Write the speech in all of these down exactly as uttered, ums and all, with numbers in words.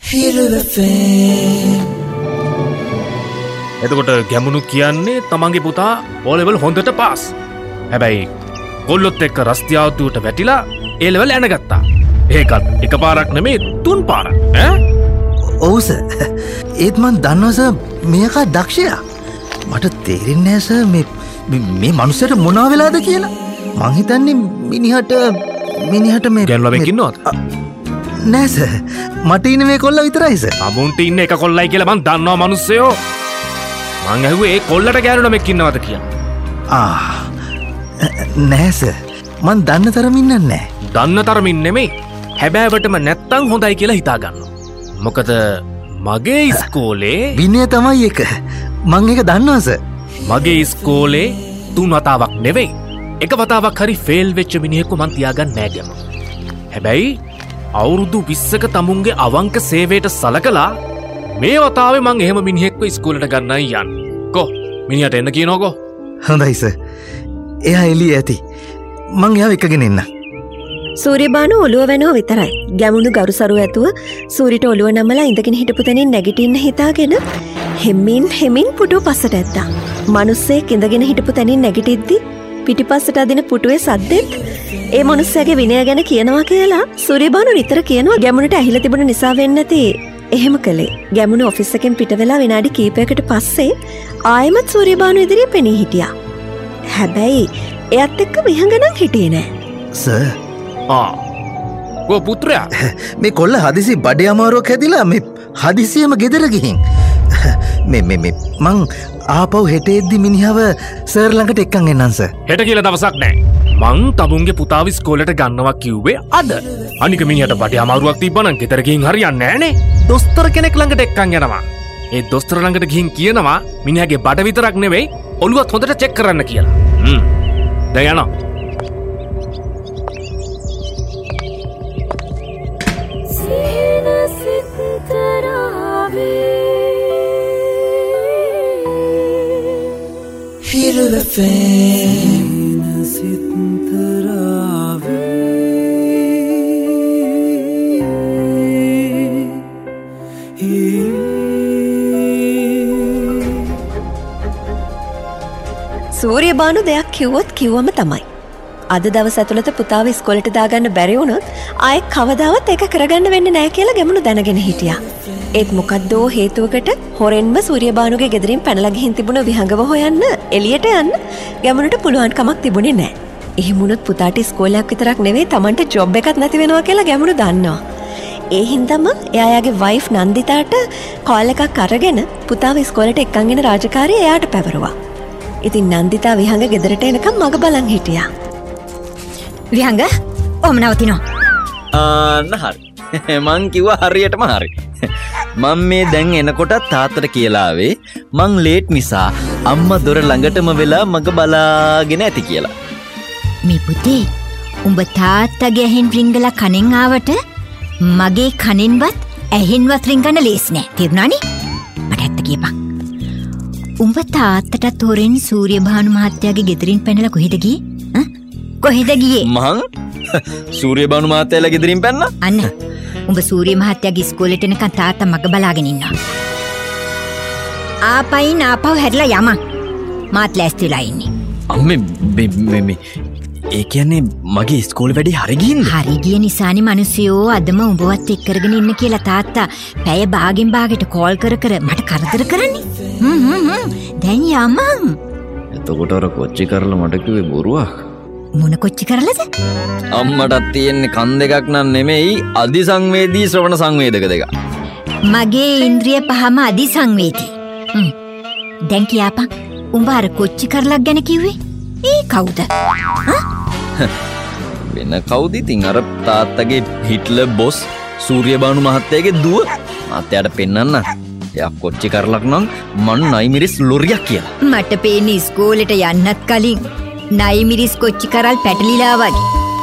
එතකොට ගැමුණු කියන්නේ තමන්ගේ පුතා ඕ ලෙවල් හොඳට පාස්. හැබැයි කොල්ලොත් එක්ක රස්තියාවතුවට වැටිලා ඒ ලෙවල් ඇනගත්තා. ඒකත් එකපාරක් නෙමේ තුන් පාරක්. ඈ ඔව් සර්. ඒත් මන් දන්නවා සර් මේක දක්ෂයා. මට තේරෙන්නේ නැහැ සර් මේ මේ මනුස්සයට මොනවා වෙලාද කියලා. මං හිතන්නේ මිනිහට මිනිහට මේ ගැන්ලවෙක් ඉන්නවද? නෑ සර්. මට ඉන්නේ මේ කොල්ල විතරයි සර්. අමුන්ට ඉන්න එක කොල්ලයි කියලා මං දන්නවා මිනිස්සයෝ. මං ඇහුවේ ඒ කොල්ලට ගෑනුලමෙක් ඉන්නවද කියලා. ආ නෑ සර්. මං දන්න තරමින් නෑ. දන්න තරමින් නෙමෙයි. හැබෑවටම නැත්තම් හොඳයි කියලා හිතා ගන්නවා. මොකද මගේ ඉස්කෝලේ විනය තමයි එක. මං ඒක දන්නවා සර්. මගේ ඉස්කෝලේ තුන් වතාවක් නෙවෙයි. එක වතාවක් හරි ෆේල් වෙච්ච මිනිහෙක්ව මං තියාගන්න නෑ ගැම. හැබැයි අවුරුදු විස්සක තමුන්ගේ අවංක සේවයට සලකලා මේ වතාවේ මං එහෙම මිනිහෙක්ව ඉස්කෝලට ගන්නයි යන්නේ. කො මිනිහට එන්න කියනෝකෝ. හොඳයි සර්. එයා එළිය ඇති. මං එයාව එකගෙන එන්න. සූරියබානු ඔළුව වෙනව විතරයි. ගැමුණු ගරුසරු ඇතුව සූරිට ඔළුව නමලා ඉඳගෙන හිටපු තැනින් නැගිටින්න හිතාගෙන හෙම්මින් හෙමින් පුටුව පස්සට ඇත්තා. මිනිස්සෙක් ඉඳගෙන හිටපු තැනින් නැගිටිද්දි පිටිපස්සට අදින පුටුවේ සද්දෙත් ඒ මිනිස්සයාගේ විනය ගැන කියනවා කියලා සූරියබානු නිතර කියනවා. ගැමුණට ඇහිලා තිබුණ නිසා වෙන්නේ නැති එහෙම කළේ. ගැමුණු ඔෆිස් එකෙන් පිට වෙලා විනාඩි කිහිපයකට පස්සේ ආයෙමත් සූරියබානු ඉදිරියේ පෙනී හිටියා. හැබැයි එයත් එක්ක විහඟනම් හිටියේ නෑ. සර් ආ ඔය පුත්‍රයා මේ කොල්ල හදිසි බඩේ අමාරුවක් හැදිලා මේ හදිසියෙම ගෙදර ගිහින් මේ මේ මේ මං ආපහු හෙට එද්දි මිනිහව සර් ළඟට එක්කන් එන්නම් සර්. හෙට කියලා දවසක් නෑ. මං තමුන්ගේ පුතාව ඉස්කෝලේට ගන්නවා කිව්වේ අද. අනික මිනිහට බඩේ අමාරුවක් තිබ්බනම් ගෙදර ගිහින් හරියන්නේ නෑනේ. දොස්තර කෙනෙක් ළඟට එක්කන් යනවා. ඒ දොස්තර ළඟට ගිහින් කියනවා මිනිහගේ බඩ විතරක් නෙවෙයි ඔළුවත් හොඳට චෙක් කරන්න කියලා. හ්ම්. දැන් යනවා. Feel the fame Sitarave සූරියබානු දෙයක් කිව්වොත් කිව්වම තමයි. අද දවස් ඇතුළත පුතාව ඉස්කෝලේට දාගන්න බැරි වුණොත් ආයෙ කවදාවත් ඒක කරගන්න වෙන්නේ නැහැ කියලා ගැමුණු දැනගෙන හිටියා. ඒත් මොකද්දෝ හේතුවකට හොරෙන්ම සූරියබානුගේ ගෙදරින් පැනලා ගිහින් තිබුණ විහඟව හොයන්න එළියට යන්න ගැමුණුට පුළුවන් කමක් තිබුණේ නැහැ. එහෙම වුණොත් පුතාට ඉස්කෝලයක් විතරක් නෙවෙයි Tamanට ජොබ් එකක් නැති වෙනවා කියලා ගැමුණු දන්නවා. ඒ හින්දාම එයාගේ වයිෆ් නන්දිතාට කෝල් එකක් අරගෙන පුතාව ඉස්කෝලේට එක්කන් එන රාජකාරිය එයාට පැවරුවා. ඉතින් නන්දිතා විහඟ ගෙදරට එනකම් මග බලන් හිටියා. විහඟ ඔම නවතිනවා. ආන්න හරි. මං කිව්වා හරියටම හරි. මම මේ දැන් එනකොට තාත්තට කියලා ආවේ මං ලේට් නිසා අම්මා දොර ළඟටම වෙලා මග බලාගෙන ඇති කියලා. මේ පුතේ උඹ තාත්තගේ ඇහෙන් රිංගලා කනෙන් ආවට මගේ කනෙන්වත් ඇහෙන්වත් රිංගන්න ලේසි නෑ. තේරුණානේ? මට ඇත්ත කියපන්. උඹ තාත්තටත් හොරෙන් සූරියබානු මහත්තයාගේ ගෙදරින් පැනලා කොහෙද ගියේ? ඈ? කොහෙද ගියේ? මං සූරියබානු මහත්තයාලා ගෙදරින් පැන්නා. අන්න උඹ සූරිය මහත්තයාගේ ඉස්කෝලේට එනකන් තාත්තා මග බලාගෙන ඉන්නවා. ආපයින් ආපහු හැරිලා යමන්. මාත් ලෑස්ති වෙලා ඉන්නේ. අම්මේ මේ මේ ඒ කියන්නේ මගේ ඉස්කෝලේ වැඩේ හරි ගිහින්ද? හරි ගිය නිසානේ මිනිස්සුયો අදම උඹවත් එක් කරගෙන ඉන්න කියලා තාත්තා පැය භාගෙන් භාගයට කෝල් කර කර මට කරදර කරන්නේ. හ්ම් හ්ම් හ්ම් දැන් යමන්. එතකොට අර කොච්චි කරලා මට කිව්වේ බොරුවක්. මොන කොච්චි කරලාද? අම්මටත් තියෙන්නේ කන් දෙකක් නන් නෙමෙයි අධිසංවේදී ශ්‍රවණ සංවේදක දෙක. මගේ ඉන්ද්‍රිය පහම අධිසංවේදී. හ්ම්. දැන් කියපන් උඹ අර කොච්චි කරලක් ගැන කිව්වේ? ඒ කවුද? වෙන කවුද ඉතින් අර තාත්තගේ හිට්ලර් බොස් සූරියබානු මහත්තයාගේ දුව. මහත්තයාට පෙන්නන්න. එයා කොච්චි කරලක් නම් මන් නයිමිරිස් ලොරියක් කියලා. මට පේන්නේ ඉස්කෝලේට යන්නත් කලින් නයිමිරිස් කොච්චි කරල් පැටලිලා වගේ.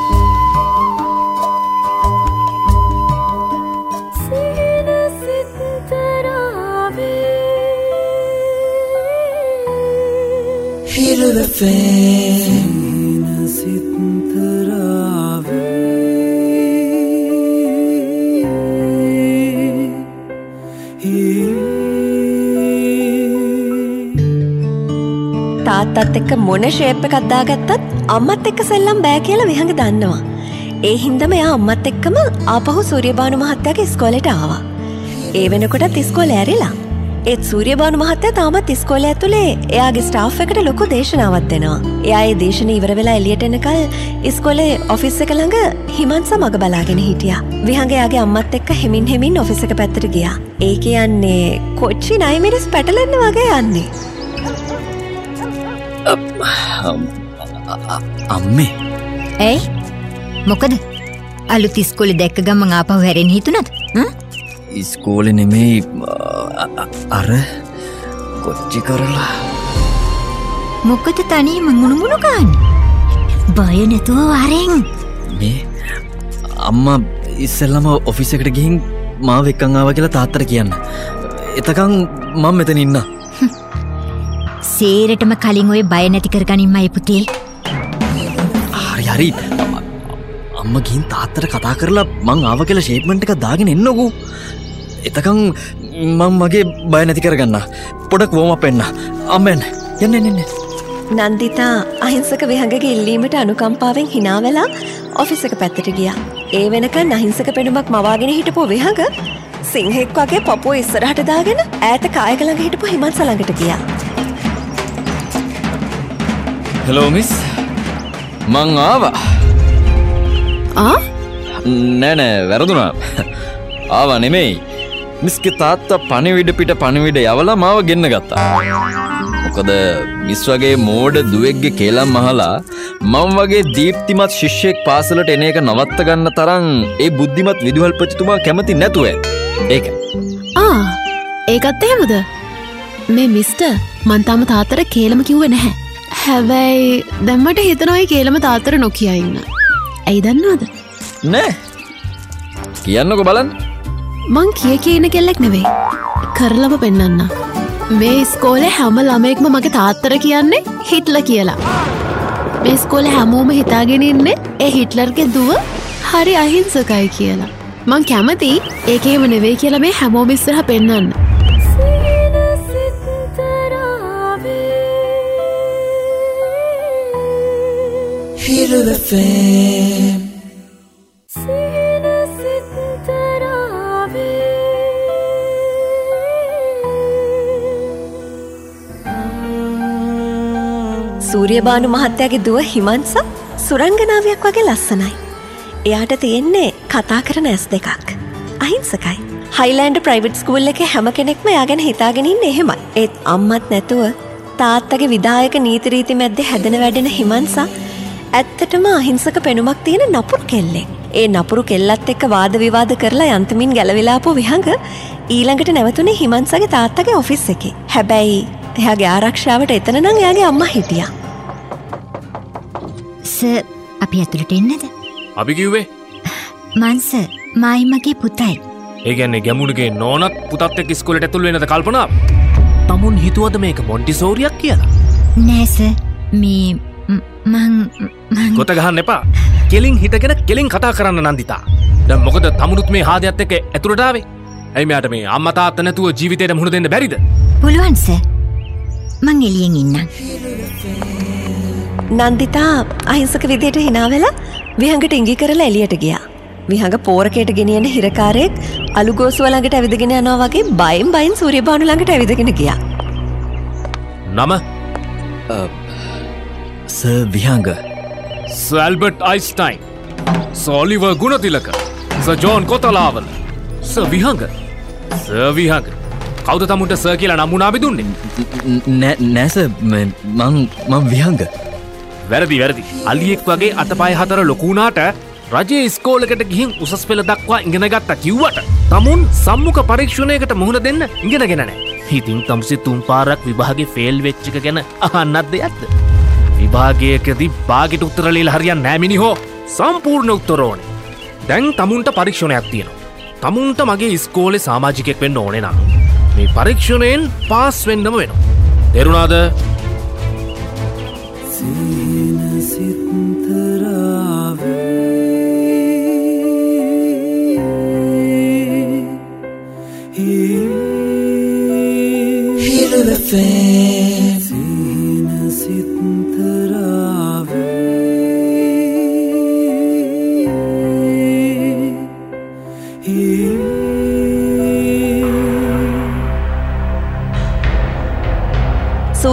Feel the fame තාත්තත් එක්ක මොන ෂේප් එකක් දාගත්තත් අම්මත් එක්ක සෙල්ලම් බෑ කියලා විහඟ දන්නවා. ඒ හින්දාම එයා අම්මත් එක්කම ආපහු සූර්යබානු මහත්තයාගේ ඉස්කෝලේට ආවා. ඒ වෙනකොටත් ඉස්කෝලේ ඇරිලා. ඒත් සූර්යබානු මහත්තයා තාමත් ඉස්කෝලේ ඇතුලේ එයාගේ ස්ටාෆ් එකට ලොකු දේශනාවක් දෙනවා. එයා ඒ දේශන ඉවර වෙලා එළියට එනකල් ඉස්කෝලේ ඔෆිස් එක ළඟ හිමන්ස මග බලාගෙන හිටියා. විහඟ එයාගේ අම්මත් එක්ක හෙමින් හෙමින් ඔෆිස් එක පැත්තට ගියා. ඒ කියන්නේ කොච්චි නයි මිනිස් පැටලෙන්න වගේ යන්නේ. අම්මේ ඇයි මොකද අලුත් ඉස්කෝලේ දැක්ක ගමන් ආපහු හැරෙන්න හිතුණද? ඉස්කෝලේ නෙමෙයි අර කොච්චි කරලා. මොකද තනියම මුණුමුණු ගන්නේ? බය නැතුව වරෙන්. මේ අම්මා ඉස්සෙල්ලාම ඔෆිස් එකට ගිහින් මාව එක්කන් ආවා කියලා තාත්තට කියන්න. එතකන් මම මෙතන ඉන්න. සේරටම කලින් ඔය බය නැති කරගනින්නයි පුතේ. හරි හරි. අම්මා ගිහින් තාත්තට කතා කරලා මං ආව කියලා ෂේප්මන්ට් එකක් දාගෙන එන්නකෝ. එතකන් මම මගේ බය නැති කරගන්න. පොඩක් වෝම් අප් වෙන්න. අම්මෙන් යන්න යන්න යන්න. නන්දිතා අහිංසක විහඟගේ ඉල්ලීමට අනුකම්පාවෙන් hina වෙලා ඔෆිස් එක පැත්තට ගියා. ඒ වෙනකන් අහිංසක පෙනුමක් මවාගෙන හිටපු විහඟ සිංහෙක් වගේ පපුව ඉස්සරහට දාගෙන ඈත කායක ළඟ හිටපු හිමන්ස ළඟට ගියා. Hello miss. මං ආවා. ආ? නෑ නෑ වැරදුනා. ආවා නෙමෙයි. මිස්ගේ තාත්තා පණිවිඩ පිට පණිවිඩ යවලා මාව ගෙන්න ගත්තා. මොකද මිස් වගේ මෝඩ දුවෙක්ගේ කේලම් අහලා මම වගේ දීප්තිමත් ශිෂ්‍යෙක් පාසලට එන එක නවත්ත ගන්න තරම් ඒ බුද්ධිමත් විදුහල්පතිතුමා කැමති නැතුව ඒක. ආ ඒකත් එහෙමද? මේ මිස්ටර් මං තාම තාත්තට කේලම කිව්වේ නැහැ. හැබැයි දැම්මට හිතනොයි කේලම තාත්තට නොකිය ඉන්න. ඇයි දන්නවද? නෑ. කියන්නකෝ බලන්න. මං කිය කියන කෙල්ලෙක් නෙවෙයි. කරලම පෙන්නන්න. මේ ඉස්කෝලේ හැම ළමයෙක්ම මගේ තාත්තට කියන්නේ හිට්ලර් කියලා. මේ ඉස්කෝලේ හැමෝම හිතාගෙන ඉන්නේ ඒ හිට්ලර්ගේ දුව හරි අහිංසකයි කියලා. මං කැමති ඒකේම නෙවෙයි කියලා මේ හැමෝම ඉස්සරහා පෙන්නන්න. Hero F M සූර්යබානු මහත්තයාගේ දුව හිමන්ස සුරංගනාවියක් වගේ ලස්සනයි. එයාට තියෙන්නේ කතා කරන ඇස් දෙකක්. අහිංසකයි. හයිලෑන්ඩ් ප්‍රයිවට් ස්කූල් එකේ හැම කෙනෙක්ම එයා ගැන හිතාගෙන ඉන්නේ එහෙමයි. ඒත් අම්මත් නැතුව තාත්තගේ විධායක නීති රීති මැද්දේ හැදෙන වැඩෙන හිමන්ස ඇත්තටම අහිංසක පෙනුමක් තියෙන නපුරු කෙල්ලෙක්. ඒ නපුරු කෙල්ලත් එක්ක වාද විවාද කරලා යන්තමින් ගැලවිලා ආපු විහඟ ඊළඟට නැවතුනේ හිමන්සගේ තාත්තගේ ඔෆිස් එකේ. හැබැයි එයාගේ ආරක්ෂාවට එතන නම් එයාගේ අම්මා හිටියා. සර් අපි ඇතුළට එන්නද? අපි කිව්වේ මංස මායිමගේ පුතයි. ඒ කියන්නේ ගැමුණුගේ නෝනත් පුතත් එක්ක ඉස්කෝලේට ඇතුල් වෙන්නද කල්පනා? තමුන් හිතුවද මේක මොන්ටිසෝරියක් කියලා? නෑ සර් මේ මං මං ගොත ගහන්න එපා. කෙලින් හිටගෙන කෙලින් කතා කරන්න නන්දිතා. දැන් මොකද තමුනුත් මේ හාදයත් එක්ක ඇතුළට ආවේ? ඇයි මෙයාට මේ අම්මා තාත්තා නැතුව ජීවිතේට මුහුණ දෙන්න බැරිද? පුළුවන් සර්. මං එළියෙන් ඉන්නම්. නන්දිතා අහිංසක විදියට hina වෙලා විහඟට ඉඟි කරලා එළියට ගියා. විහඟ පෝරකයට ගෙනියන හිරකාරයෙක් අලුගෝසුව ළඟට ඇවිදගෙන යනවා වගේ බයෙන් බයෙන් සූර්යබානු ළඟට ඇවිදගෙන ගියා. නම sir Vihanga. Sir Albert Einstein. Sir Oliver Goonetilleke. Sir John Kotelawala. Sir Vihanga. Sir Vihanga. කවුද තමුන්ට සර් කියලා නම් වුණා අපි දුන්නේ? නෑ සර් මං මං විහඟ. වැරදි වැරදි. අලියෙක් වගේ අතපය හතර ලොකු වුණාට රජයේ ඉස්කෝලේකට ගිහින් උසස් පෙළ දක්වා ඉගෙන ගත්තා කිව්වට තමුන් සම්මුඛ පරීක්ෂණයකට මුහුණ දෙන්න ඉගෙනගෙන නැහැ. ඉතින් තමුසේ තුන් පාරක් විභාගේ ෆේල් වෙච්ච එක ගැන අහන්නත් දෙයක්ද? විභාගයකදී භාගෙට උත්තර ලියලා හරියන්නේ නැහැ මිනිහෝ. සම්පූර්ණ උත්තර ඕනේ. දැන් තමුන්ට පරීක්ෂණයක් තියෙනවා. තමුන්ට මගේ ඉස්කෝලේ සමාජිකයෙක් වෙන්න ඕනේ නම් මේ පරීක්ෂණයෙන් පාස් වෙන්නම වෙනවා. තේරුණාද? Hero F M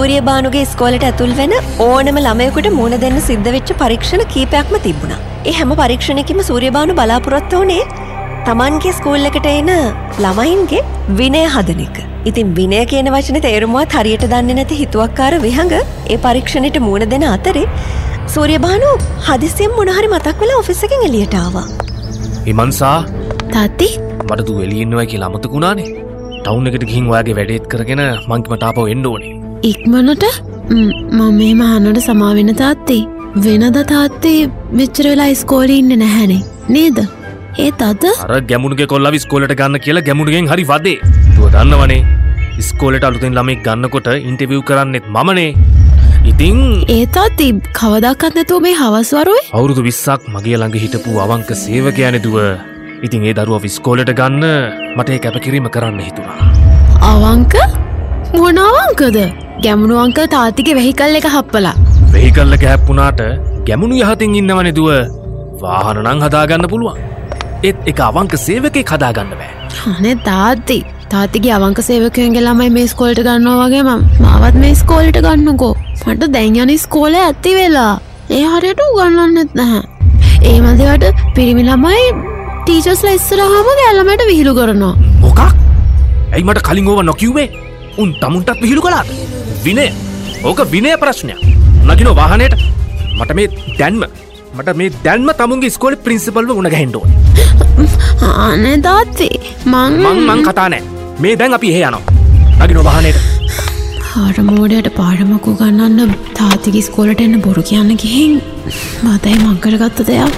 සූරියබානුගේ ඉස්කෝලේට ඇතුල් වෙන ඕනම ළමයෙකුට මුණ දෙන්න සිද්ධ වෙච්ච පරීක්ෂණ කීපයක්ම තිබුණා. ඒ හැම පරීක්ෂණයකින්ම සූරියබානු බලාපොරොත්තු වුණේ තමන්ගේ ස්කූල් එකට එන ළමයින්ගේ විනය හදන එක. ඉතින් විනය කියන වචනේ තේරුමවත් හරියට දන්නේ නැති හිතුවක්කාර විහඟ ඒ පරීක්ෂණයට මුණ දෙන අතරේ සූරියබානු හදිසියෙන් මොන හරි මතක් වෙලා ඔෆිස් එකෙන් එළියට ආවා. හිමන්සා තාත්ති මට දු එළිය ඉන්නවා කියලා අමතකුණානේ. ටවුන් එකට ගිහින් ඔයාගේ වැඩේත් කරගෙන මං කිව්වට ආපහු එන්න ඕනේ. ඉක්මනට මම මේ මහන්නට සමා වෙන තාත්ති. වෙනද තාත්ති මෙච්චර වෙලා ඉස්කෝලේ ඉන්නේ නැහැනේ. නේද? ඒත් අද අර ගැමුණුගේ කොල්ලව ඉස්කෝලේට ගන්න කියලා ගැමුණුගෙන් හරි වදේ. දුව දන්නවනේ. ඉස්කෝලේට අලුතෙන් ළමෙක් ගන්නකොට ඉන්ටර්විව් කරන්නෙත් මමනේ. ඉතින් ඒ තාත්ති කවදාකවත් නැතුව මේ හවස් වරුවේ අවුරුදු විස්සක් මගේ ළඟ හිටපු අවංක සේවකයානේ දුව. ඉතින් ඒ දරුවව ඉස්කෝලේට ගන්න මට ඒ කැපකිරීම කරන්න හිතුණා. අවංක? මොන අවංකද? ගැමුණු අංකල් තාත්තිගේ වෙහිකල් එක හප්පලා. වෙහිකල් එක හැප්පුණාට ගැමුණු යහතින් ඉන්නවනේ දුව. වාහන නම් හදාගන්න පුළුවන්. ඒත් ඒක අවංක සේවකෙක් හදාගන්න බෑ. අනේ තාත්ති තාත්තිගේ අවංක සේවකයන්ගේ ළමයි මේ ඉස්කෝලේට ගන්නවා වගේ මම මාවත් මේ ඉස්කෝලේට ගන්නකෝ. මට දැන් යන ඉස්කෝලේ ඇති වෙලා. ඒ හරියට උගන්වන්නෙත් නැහැ. ඒ මන්දේට පිරිමි ළමයි ටීචර්ස්ලා ඉස්සරහම ගෑල්ලමට විහිළු කරනවා. මොකක්? ඇයි මට කලින් ඕව නොකියුවේ? උන් තමුන්ටත් විහිළු කළාද? විනය. ඕක විනය ප්‍රශ්නයක්. නගිනෝ වාහනේට. මට මේ දැන්ම මට මේ දැන්ම තමුන්ගේ ඉස්කෝලේ ප්‍රින්සිපල්ව උණ ගහන්න ඕනේ. අනේ තාත්ති මං මං මං කතා නැහැ. මේ දැන් අපි එහෙ යනවා. නගිනෝ වාහනේට. ආර මෝඩයට පාඩමක් උගන්වන්න තාත්තිගේ ඉස්කෝලේට එන්න බොරු කියන්න ගිහින් මතයි මං කරගත්ත දෙයක්.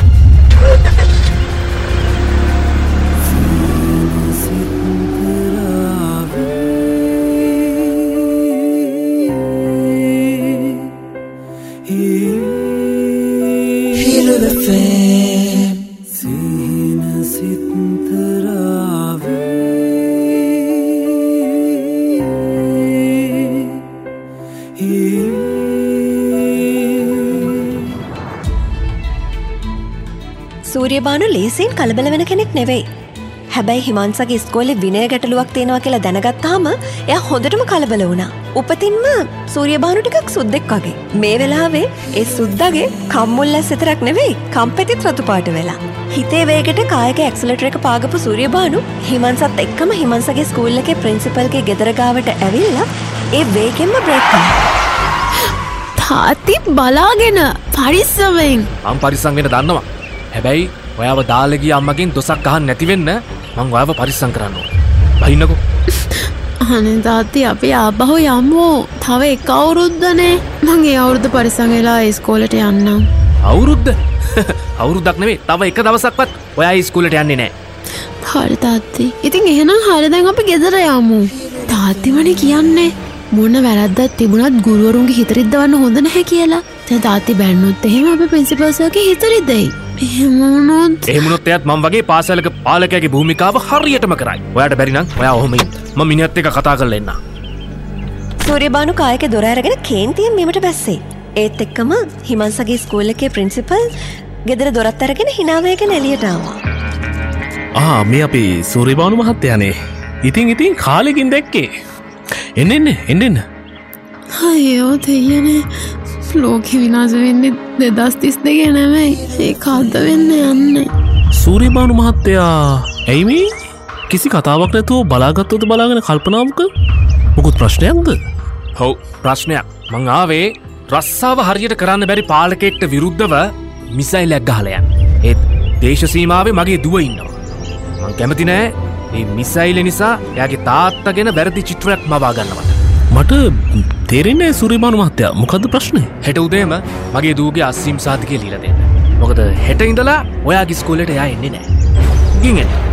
සූරියබානු ලේසියෙන් කලබල වෙන කෙනෙක් නෙවෙයි. හැබැයි හිමන්සගේ ඉස්කෝලේ විනය ගැටලුවක් තියෙනවා කියලා දැනගත්තාම එයා හොඳටම කලබල වුණා. උපතින්ම සූරියබානු ටිකක් සුද්දෙක් වගේ. මේ වෙලාවේ ඒ සුද්දාගේ කම්මුල්ලස් විතරක් නෙවෙයි කම්පෙතිත් රතු පාට වෙලා. හිතේ වේගයට කායක ඇක්සලරේටර් එක පාගපු සූරියබානු හිමන්සත් එක්කම හිමන්සගේ ස්කූල් එකේ ප්‍රින්සිපල්ගේ ගෙදර ගාවට ඇවිල්ලා ඒ වේගෙන්ම බ්‍රේක් කළා. තාත්ති බලාගෙන පරිස්සමෙන්. මම පරිස්සම් වෙන්න දන්නවා. හැබැයි ඔයාව දාලා ගිය අම්මගෙන් දොසක් අහන්න නැති වෙන්න මං ඔයාව පරිස්සම් කරන්න ඕනේ. බහින්නකෝ. අනේ තාත්ති අපි ආපහු යමු. තව එක අවුරුද්දනේ. මං ඒ අවුරුද්ද පරිස්සම් වෙලා ඉස්කෝලේට යන්නම්. අවුරුද්ද? අවුරුද්දක් නෙවෙයි. තව එක දවසක්වත් ඔයා ඉස්කෝලේට යන්නේ නැහැ. හරි තාත්ති. ඉතින් එහෙනම් හරි දැන් අපි ගෙදර යමු. තාත්ති මනේ කියන්නේ මොන වැරද්දක් තිබුණත් ගුරුවරුන්ගේ හිත රිද්දවන්න හොඳ නැහැ කියලා. දැන් තාත්ති බැන්නොත් එහෙම අපි ප්‍රින්සිපල් සර්ගේ හිත රිද්දෙයි. එහෙම වුණොත් එහෙම වුණොත් එයාත් මම වගේ පාසලක පාලකයාගේ භූමිකාව හරියටම කරයි. ඔයාට බැරි නම් ඔයා ඔහොම ඉන්න. මම මිනිහත් එක්ක කතා කරලා එන්න. සූරියබානු කායක දොර අරගෙන කේන්තියෙන් මෙමට බැස්සේ. ඒත් එක්කම හිමන්සගේ ස්කූල් එකේ ප්‍රින්සිපල් ගෙදර දොරත් අරගෙන hina වෙගෙන එළියට ආවා. ආ මේ අපි සූරියබානු මහත්තයානේ. ඉතින් ඉතින් කාලෙකින් දැක්කේ. එන්න එන්න එන්න එන්න. අයියෝ දෙයනේ. ලෝකෙ විනාශ වෙන්නේ දෙදස් තිස් දෙකේ නෙමෙයි. ඒක අද වෙන්න යන්නේ. සූරියබානු මහත්තයා ඇයි මේ කිසි කතාවක් නැතුව බලාගත්තොත් බලාගෙන කල්පනාවක මොකුත් ප්‍රශ්නයක්ද? ඔව් ප්‍රශ්නයක්. මං ආවේ රස්සාව හරියට කරන්න බැරි පාලකයෙක්ට විරුද්ධව මිසයිලයක් ගහලා යන්න. ඒත් දේශ සීමාවේ මගේ දුව ඉන්නවා. මං කැමති නෑ මේ මිසයිල නිසා එයාගේ තාත්තා ගැන වැරදි චිත්‍රයක් මවා ගන්නවට. මට තේරෙන්නේ සූරියබානු මහත්තයා මොකද්ද ප්‍රශ්නේ? හෙට උදේම මගේ දූගේ අස්සීම් සාතිකය ලියලා දෙන්න. මොකද හෙට ඉඳලා ඔයාගේ ඉස්කෝලේට එයා එන්නේ නෑ. ගින් එන්න.